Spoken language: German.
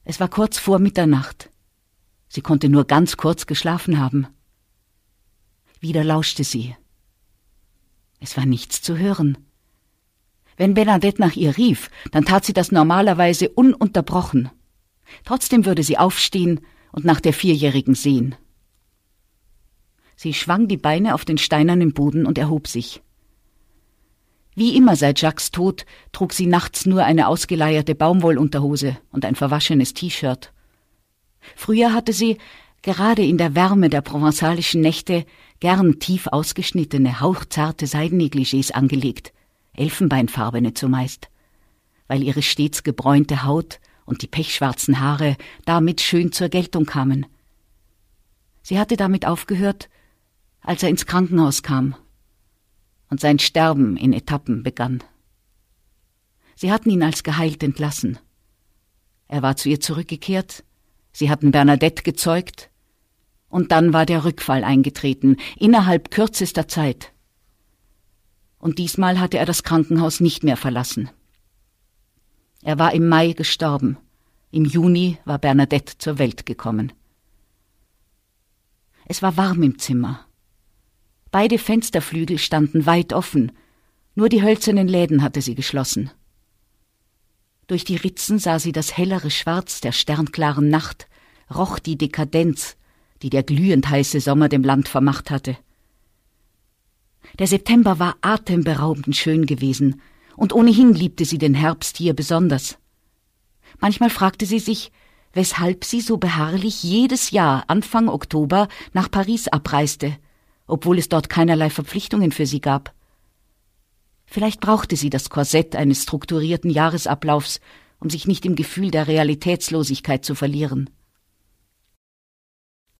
Es war kurz vor Mitternacht. Sie konnte nur ganz kurz geschlafen haben. Wieder lauschte sie. Es war nichts zu hören. Wenn Bernadette nach ihr rief, dann tat sie das normalerweise ununterbrochen. Trotzdem würde sie aufstehen und nach der Vierjährigen sehen. Sie schwang die Beine auf den steinernen Boden und erhob sich. Wie immer seit Jacques Tod trug sie nachts nur eine ausgeleierte Baumwollunterhose und ein verwaschenes T-Shirt. Früher hatte sie, gerade in der Wärme der provenzalischen Nächte, gern tief ausgeschnittene, hauchzarte Seidennegligés angelegt, elfenbeinfarbene zumeist, weil ihre stets gebräunte Haut und die pechschwarzen Haare damit schön zur Geltung kamen. Sie hatte damit aufgehört, als er ins Krankenhaus kam und sein Sterben in Etappen begann. Sie hatten ihn als geheilt entlassen. Er war zu ihr zurückgekehrt, sie hatten Bernadette gezeugt, und dann war der Rückfall eingetreten, innerhalb kürzester Zeit. Und diesmal hatte er das Krankenhaus nicht mehr verlassen. Er war im Mai gestorben, im Juni war Bernadette zur Welt gekommen. Es war warm im Zimmer. Beide Fensterflügel standen weit offen, nur die hölzernen Läden hatte sie geschlossen. Durch die Ritzen sah sie das hellere Schwarz der sternklaren Nacht, roch die Dekadenz, die der glühend heiße Sommer dem Land vermacht hatte. Der September war atemberaubend schön gewesen, und ohnehin liebte sie den Herbst hier besonders. Manchmal fragte sie sich, weshalb sie so beharrlich jedes Jahr Anfang Oktober nach Paris abreiste, obwohl es dort keinerlei Verpflichtungen für sie gab. Vielleicht brauchte sie das Korsett eines strukturierten Jahresablaufs, um sich nicht im Gefühl der Realitätslosigkeit zu verlieren.